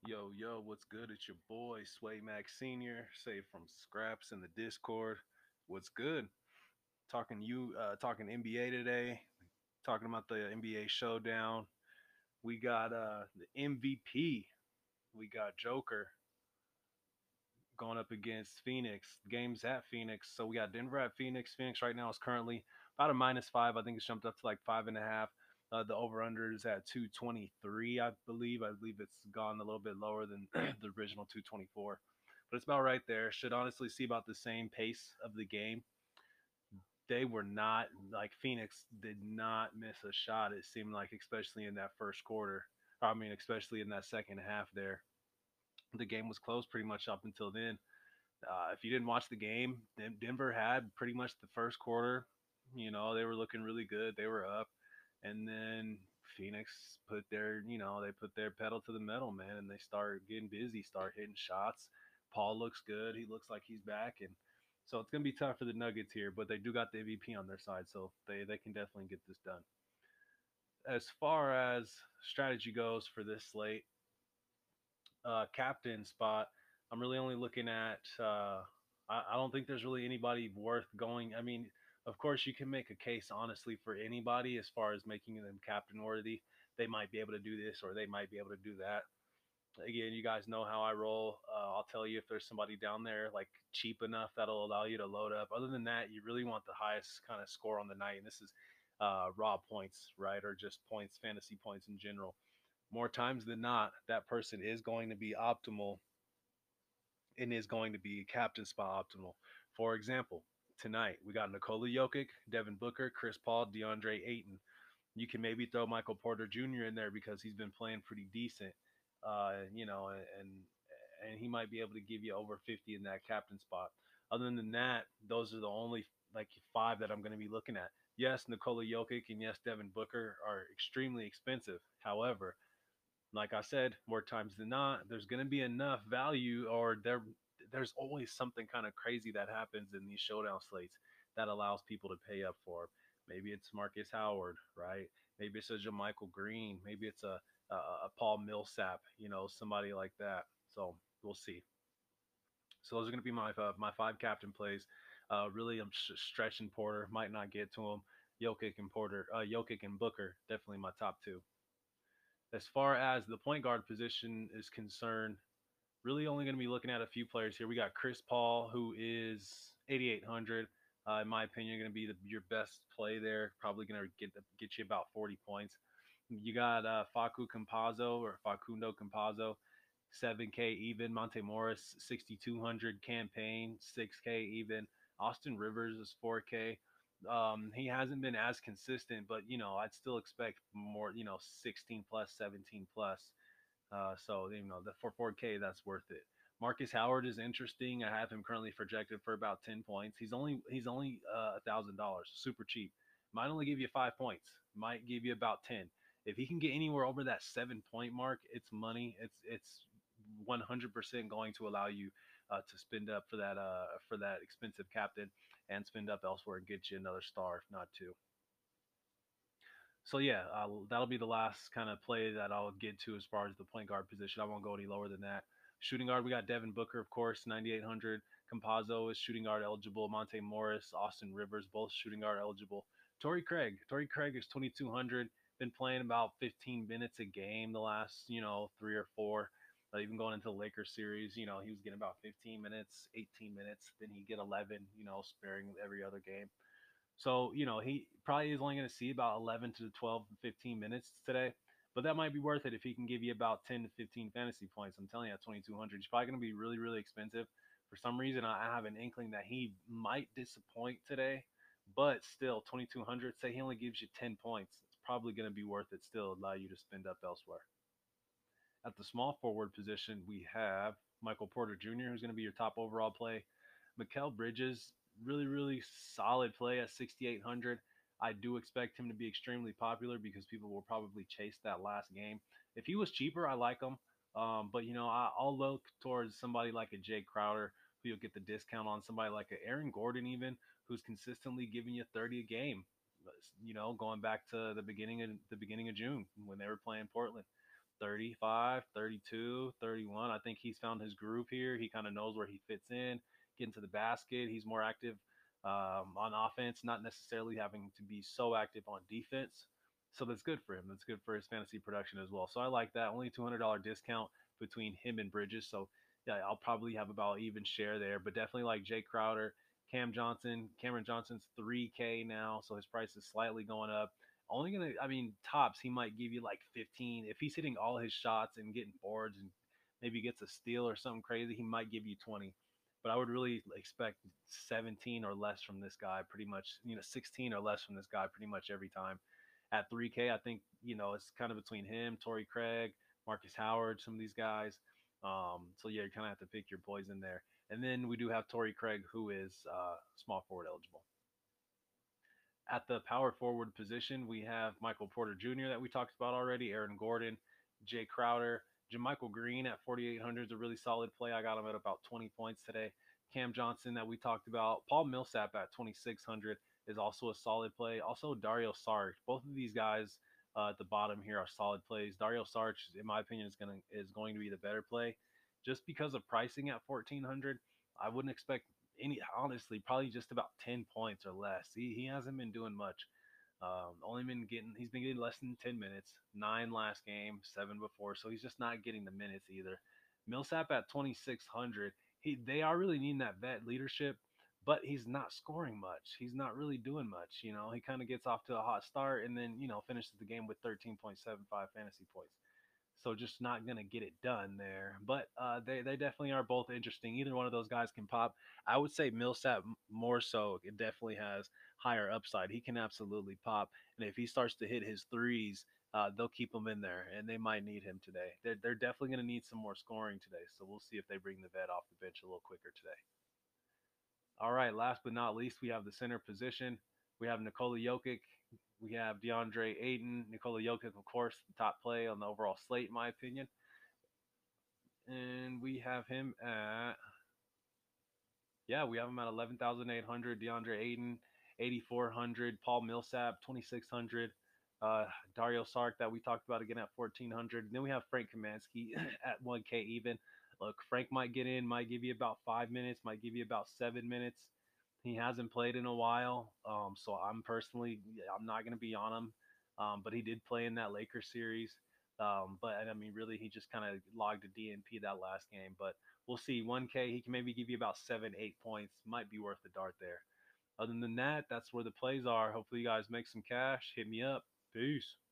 Yo, yo, what's good? It's your boy Sway Max Senior, say from Scraps in the Discord. What's good? Talking NBA today. Talking about the NBA showdown. We got the MVP. We got Joker going up against Phoenix. The game's at Phoenix, so we got Denver at Phoenix. Phoenix right now is currently about a -5. I think it's jumped up to like 5.5. The over under is at 223, I believe. I believe it's gone a little bit lower than the original 224, but it's about right there. Should honestly see about the same pace of the game. They were not like Phoenix did not miss a shot. It seemed like, especially in that first quarter. I mean, especially in that second half there, the game was close pretty much up until then. If you didn't watch the game, Denver had pretty much the first quarter. They were looking really good. They were up, and then Phoenix they put their pedal to the metal, man, and they start getting busy, start hitting shots. Paul looks good. He looks like he's back, and so it's gonna be tough for the Nuggets here, but they do got the MVP on their side, so they can definitely get this done. As far as strategy goes for this slate, captain spot, I'm really only looking at. I don't think there's really anybody worth going. I mean, of course, you can make a case honestly for anybody as far as making them captain worthy. They might be able to do this or they might be able to do that. Again, you guys know how I roll. I'll tell you if there's somebody down there like cheap enough that'll allow you to load up. Other than that, you really want the highest kind of score on the night, and this is raw points, right, or just points, fantasy points in general. More times than not, that person is going to be optimal and is going to be captain spot optimal. For example, tonight we got Nikola Jokic, Devin Booker, Chris Paul, DeAndre Ayton. You can maybe throw Michael Porter Jr. in there because he's been playing pretty decent, and he might be able to give you over 50 in that captain spot. Other than that, those are the only like five that I'm going to be looking at. Yes, Nikola Jokic and yes, Devin Booker are extremely expensive. However, like I said, more times than not, there's going to be enough value, or there's always something kind of crazy that happens in these showdown slates that allows people to pay up for. Maybe it's Marcus Howard, right? Maybe it's a JaMychal Green. Maybe it's a Paul Millsap, somebody like that. So we'll see. So those are going to be my five captain plays. Really, I'm stretching Porter. Might not get to him. Jokic and Booker, definitely my top two. As far as the point guard position is concerned, really only going to be looking at a few players here. We got Chris Paul, who is 8,800. In my opinion, going to be your best play there. Probably going to get you about 40 points. You got Facu Campazzo or Facundo Campazzo, 7K even. Monte Morris, 6,200. Campaign, 6K even. Austin Rivers is 4K. He hasn't been as consistent, but I'd still expect more. 16 plus, 17 plus. So for 4K, that's worth it. Marcus Howard is interesting. I have him currently projected for about 10 points. He's only $1,000, super cheap. Might only give you 5 points. Might give you about 10. If he can get anywhere over that 7 point mark, it's money. It's 100% going to allow you to spend up for that expensive captain and spend up elsewhere and get you another star, if not two. So yeah, that'll be the last kind of play that I'll get to as far as the point guard position. I won't go any lower than that. Shooting guard, we got Devin Booker, of course, 9,800. Campazzo is shooting guard eligible. Monte Morris, Austin Rivers, both shooting guard eligible. Torrey Craig is 2,200. Been playing about 15 minutes a game the last, 3 or 4. Even going into the Lakers series, he was getting about 15 minutes, 18 minutes. Then he get 11, sparing every other game. So, he probably is only going to see about 11 to 12, 15 minutes today. But that might be worth it if he can give you about 10 to 15 fantasy points. I'm telling you, at 2,200, he's probably going to be really, really expensive. For some reason, I have an inkling that he might disappoint today. But still, 2,200, say he only gives you 10 points. It's probably going to be worth it still, allow you to spend up elsewhere. At the small forward position, we have Michael Porter Jr., who's going to be your top overall play. Mikal Bridges, really, really solid play at 6,800. I do expect him to be extremely popular because people will probably chase that last game. If he was cheaper, I like him. But I'll look towards somebody like a Jay Crowder, who you'll get the discount on. Somebody like a Aaron Gordon, even, who's consistently giving you 30 a game. Going back to the beginning of June when they were playing Portland. 35, 32, 31. I think he's found his groove here. He kind of knows where he fits in, getting to the basket. He's more active on offense, not necessarily having to be so active on defense. So that's good for him. That's good for his fantasy production as well. So I like that. Only $200 discount between him and Bridges. So yeah, I'll probably have about even share there, but definitely like Jay Crowder, Cameron Johnson's 3K now, so his price is slightly going up. Only gonna, I mean, tops he might give you like 15 if he's hitting all his shots and getting boards and maybe gets a steal or something crazy. He might give you 20, but I would really expect 17 or less from this guy. Pretty much, 16 or less from this guy pretty much every time. At 3K, I think it's kind of between him, Torrey Craig, Marcus Howard, some of these guys. So yeah, you kind of have to pick your poison there. And then we do have Torrey Craig, who is small forward eligible. At the power forward position, we have Michael Porter Jr. that we talked about already, Aaron Gordon, Jay Crowder, JaMychal Green at 4,800 is a really solid play. I got him at about 20 points today. Cam Johnson that we talked about, Paul Millsap at 2,600 is also a solid play. Also Dario Saric. Both of these guys at the bottom here are solid plays. Dario Saric, in my opinion, is going to be the better play, just because of pricing at 1,400. I wouldn't expect honestly probably just about 10 points or less. He hasn't been doing much. Only been getting he's been getting less than 10 minutes, 9 last game, 7 before, so he's just not getting the minutes either. Millsap at 2,600, they are really needing that vet leadership, but he's not scoring much. He's not really doing much. He kind of gets off to a hot start and then finishes the game with 13.75 fantasy points. So just not gonna get it done there. But they definitely are both interesting. Either one of those guys can pop. I would say Millsap more so. It definitely has higher upside. He can absolutely pop, and if he starts to hit his threes, they'll keep him in there, and they might need him today. They're definitely going to need some more scoring today. So we'll see if they bring the vet off the bench a little quicker today. All right, last but not least, we have the center position. We have Nikola Jokic. We have DeAndre Ayton. Nikola Jokic, of course, the top play on the overall slate, in my opinion. And we have him at, yeah, we have him at 11,800. DeAndre Ayton, 8,400. Paul Millsap, 2,600. Dario Saric that we talked about again at 1,400. And then we have Frank Kaminsky at 1K even. Look, Frank might get in, might give you about 5 minutes, might give you about 7 minutes. He hasn't played in a while, so I'm not going to be on him. But he did play in that Lakers series. But I mean, really, he just kind of logged a DNP that last game. But we'll see. 1K, he can maybe give you about 7, 8 points. Might be worth the dart there. Other than that, that's where the plays are. Hopefully, you guys make some cash. Hit me up. Peace.